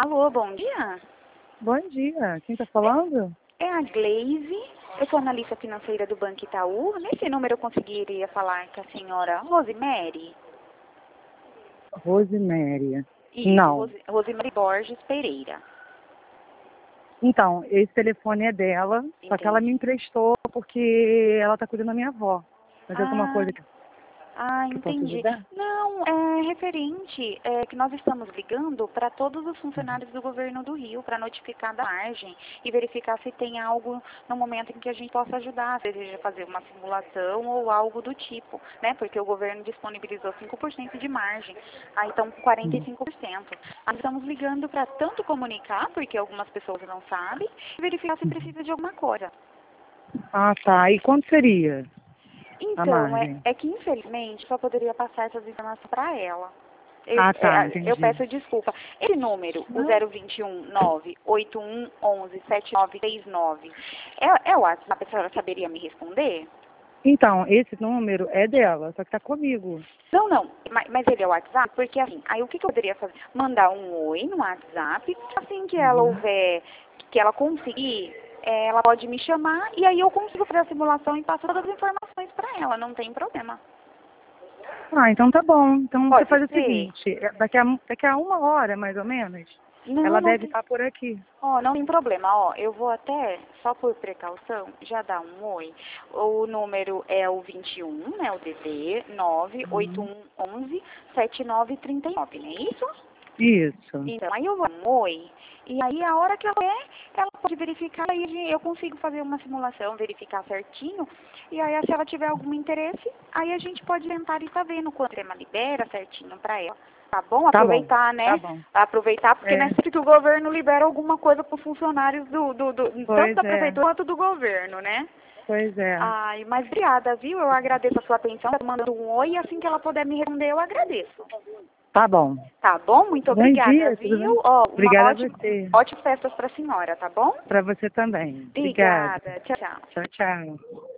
Alô, bom dia. Bom dia, quem está falando? É a Gleise, eu sou analista financeira do Banco Itaú. Nesse número eu conseguiria falar com a senhora Rosemary? Rosemary. Isso, Não. Rosemary Borges Pereira. Então, esse telefone é dela, só que ela me Entendi. emprestou porque ela está cuidando da minha avó. Mas alguma Ah, coisa que eu posso entendi. ajudar? Não, é referente que nós estamos ligando para todos os Uhum. funcionários do governo do Rio para notificar da margem e verificar se tem algo no momento em que a gente possa ajudar, se deseja fazer uma simulação ou algo do tipo, né? Porque o governo disponibilizou 5% de margem, aí estão com 45%. Nós estamos ligando para tanto comunicar, porque algumas pessoas não sabem, e verificar se precisa de alguma coisa. Ah, tá. E quanto seria a Então, margem? é que infelizmente só poderia passar essas informações para ela. Ah, tá, Eu entendi. peço desculpa. Esse número, o Não. 021 98111 7939, é o WhatsApp? A senhora saberia me responder? Então, esse número é dela, só que tá comigo. Não, não, mas ele é o WhatsApp, porque assim, aí o que eu poderia fazer? Mandar um oi no WhatsApp, assim que ela Uhum. houver, que ela conseguir, ela pode me chamar e aí eu consigo fazer a simulação e passo todas as informações para ela, não tem problema. Ah, então tá bom. Então você Pode faz o ser? seguinte, daqui a 1 hora, mais ou menos, Não, ela não deve tem. estar por aqui. Ó, não tem problema, ó, eu vou até, só por precaução, já dar um oi. O número é o 21, né, o DD Uhum. 98111 7939, não é isso? Isso. Então, aí eu vou dar um oi, e aí a hora que ela quer, ela pode verificar, aí eu consigo fazer uma simulação, verificar certinho, e aí se ela tiver algum interesse, aí a gente pode tentar e tá vendo quanto o tema libera certinho pra ela. Tá bom? Tá bom, Aproveitar, tá né? bom. Aproveitar, porque não é É, sempre que o governo libera alguma coisa para os funcionários tanto pois da é, prefeitura quanto do governo, né? pois é. Ai, mas obrigada, viu? Eu agradeço a sua atenção, tá mandando um oi, e assim que ela puder me responder, eu agradeço. Tá bom. Tá bom? Muito Bom obrigada, dia, tudo bem? viu? Ó, uma Obrigada a você. ótima festas para a senhora, tá bom? Para você também. Obrigada. Obrigada. Tchau, tchau. Tchau, tchau.